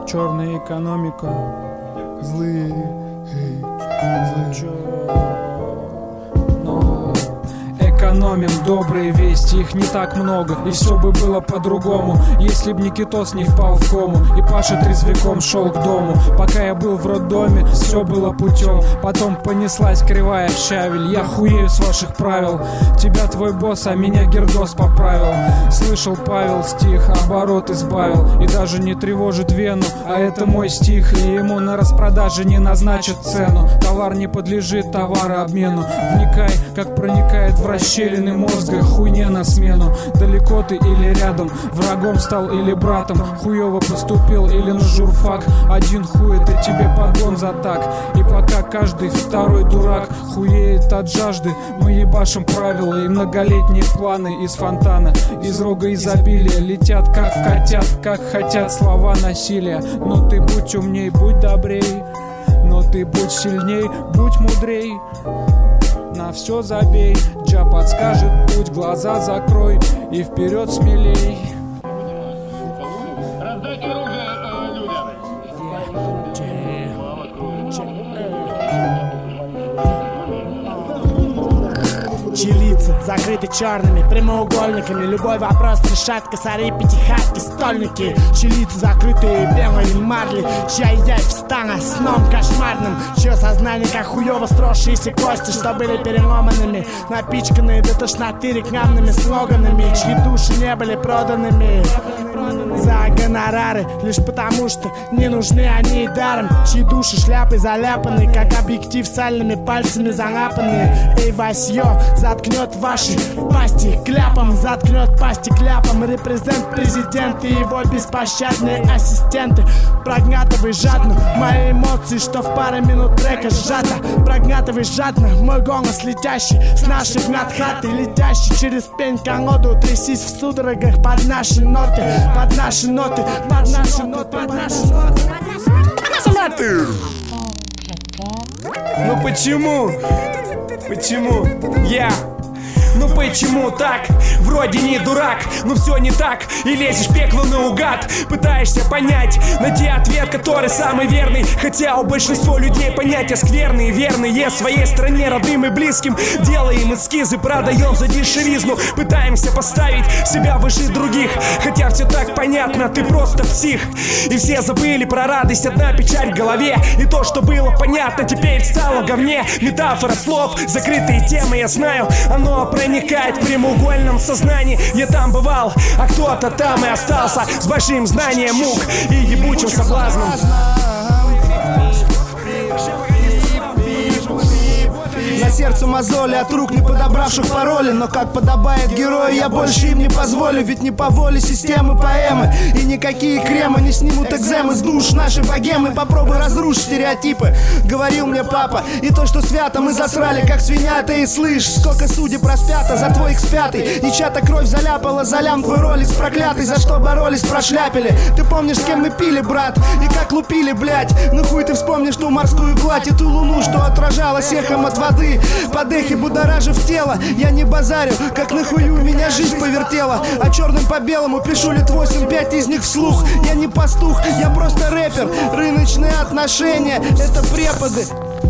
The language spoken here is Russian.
Черная экономика. Злые. Экономим добрые вести, их не так много, и все бы было по-другому, если б Никитос не впал в кому и Паша трезвяком шел к дому. Пока я был в роддоме, все было путем. Потом понеслась кривая в щавель. Я хуею с ваших правил. Тебя твой босс, а меня Гердос поправил. Слышал Павел стих, оборот избавил. И даже не тревожит вену, а это мой стих. И ему на распродаже не назначат цену. Товар не подлежит товарообмену. Вникай, как проникает в расщелины мозга хуйне на смену. Далеко ты или рядом, врагом стал или братом, хуёво поступил или на журфак. Один хуй, это тебе погон за так. И пока каждый второй дурак хуеет от жажды, мы ебашим правила и многолетние планы из фонтана, из рога изобилия летят как в котят, как хотят слова насилия. Но ты будь умней, будь добрей, но ты будь сильней, будь мудрей. На все забей, Джа подскажет путь, глаза закрой и вперед смелей. Раздайте оружие людям. Чилицы закрыты черными прямоугольниками. Любой вопрос решат косари, пятихатки, стольники. Чилицы закрытые белой марли, чья явь встана сном кошмарным, чье сознание как хуёво сросшиеся кости, что были переломанными, напичканные до тошноты рекламными слоганами, чьи души не были проданными за гонорары, лишь потому что не нужны они даром, чьи души шляпой заляпаны, как объектив сальными пальцами залапанные. Эй, Васьё, заткнет ваши пасти кляпом, заткнет пасти кляпом. Репрезент президент и его беспощадные ассистенты. Прогнатывай жадно мои эмоции, что в паре минут трека сжато. Прогнатывай жадно мой голос, летящий с наших над хатой, летящий через пень колоду. Трясись в судорогах под наши ноты, под наши ноты, под наши ноты, под наши ноты. Ну почему? Почему? Ну почему так? Вроде не дурак, но все не так. И лезешь в пекло наугад, пытаешься понять, найти ответ, который самый верный. Хотя у большинства людей понятия скверные, верные своей стране, родным и близким. Делаем эскизы, продаем за дешевизну. Пытаемся поставить себя выше других, хотя все так понятно, ты просто псих. И все забыли про радость, одна печаль в голове. И то, что было понятно, теперь стало в говне. Метафора слов, закрытые темы, я знаю, оно проникает в прямоугольном сознании. Я там бывал, а кто-то там и остался с большим знанием мук и ебучим соблазном. На сердце мозоли от рук не подобравших пароли. Но как подобает герою, я больше им не позволю. Ведь не по воле системы поэмы, и никакие кремы не снимут экземы с душ нашей богемы. Попробуй разрушить стереотипы, говорил мне папа. И то, что свято мы засрали, как свинята. И слышь, сколько судеб распято за твой X5. И чья-то кровь заляпала, залям твой ролик проклятый. За что боролись, прошляпили. Ты помнишь, с кем мы пили, брат? И как лупили, блять. Ну хуй ты вспомнишь ту морскую гладь и ту луну, что отражалась эхом от воды. Под эхи будоражив тело, я не базарю, как нахую меня жизнь повертела. А черным по белому пишу лет 8-5 из них вслух. Я не пастух, я просто рэпер. Рыночные отношения — это преподы.